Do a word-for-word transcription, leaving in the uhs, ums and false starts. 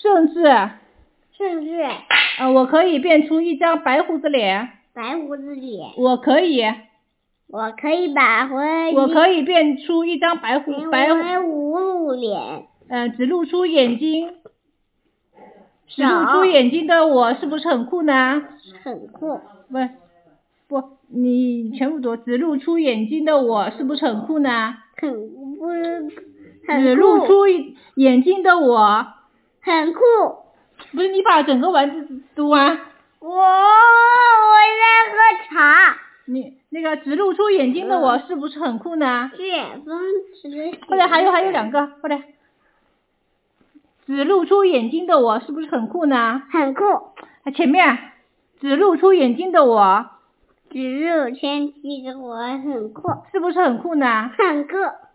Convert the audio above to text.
甚至甚至呃，我可以变出一张白胡子脸。 白胡子脸。 我可以。 我可以把回我可以变出一张白胡白葫芦脸。 呃，只露出眼睛。只露出眼睛的我是不是很酷呢？ 很酷。 不不，你全部读。只露出眼睛的我是不是很酷呢？ 很不很只露出眼睛的我很酷。 不是你把整个文字读完。 我我在喝茶。 你那个只露出眼睛的我是不是很酷呢？ 是风驰。 后来还有还有两个，后来只露出眼睛的我是不是很酷呢？ 很酷。 前面只露出眼睛的我， 只露天气的我很酷， 是不是很酷呢？ 很酷。